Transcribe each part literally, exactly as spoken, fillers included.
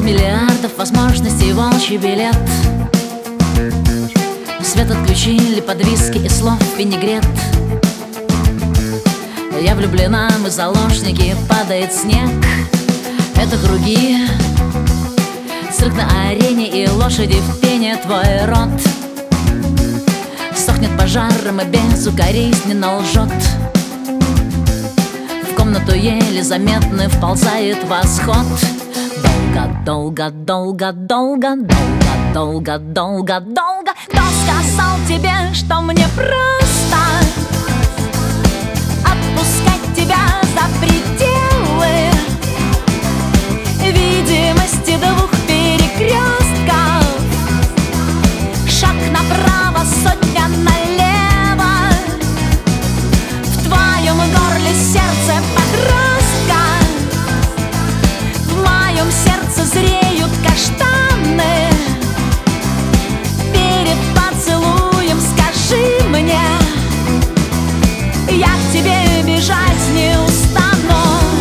миллиардов возможностей волчий билет. Свет отключили под виски и слов винегрет. Я влюблена, мы заложники, падает снег. Это круги, цирк на арене и лошади в пене. Твой рот сохнет пожаром и безукоризненно лжет. В комнату еле заметно вползает восход. Долго, долго, долго, долго, долго, долго, долго, долго. Кто сказал тебе, что мне просто отпускать тебя за пределы видимости двух перекрестков? Шаг направо, сотня налево. В твоем горле сердце подростка, в моем сердце зреют каштаны. Перед поцелуем скажи мне, я к тебе бежать не устану.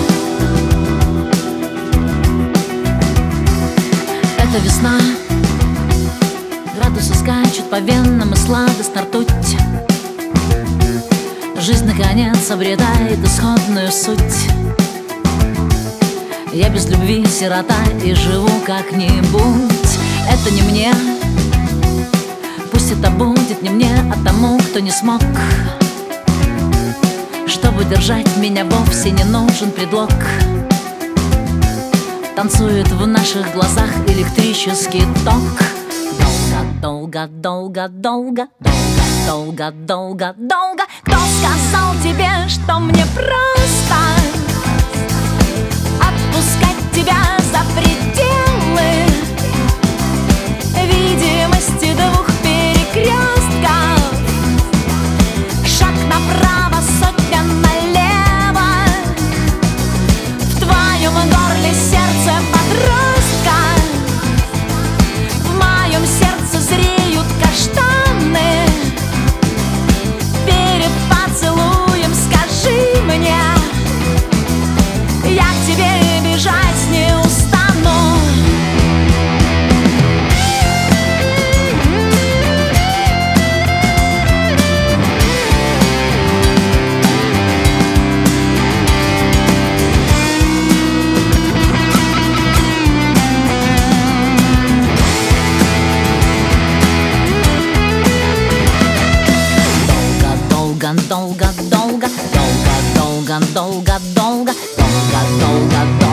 Это весна, градусы скачут по венам и сладостно ртуть. Жизнь наконец обретает исходную суть. Я без любви сирота и живу как-нибудь. Это не мне, пусть это будет не мне, а тому, кто не смог. Чтобы держать меня, вовсе не нужен предлог. Танцует в наших глазах электрический ток. Долго, долго, долго, долго, долго, долго, долго. Кто сказал тебе, что мне просто отпускать тебя за пределы видимости двух перекрестков? Шаг направо, сотня налево. В твоем горле сердце подростка, в моем сердце зреют каштаны. Перед поцелуем скажи мне, я к тебе бежать не устану. Долго, долго, долго, долго, долго, долго, долго, долго, долго, долго.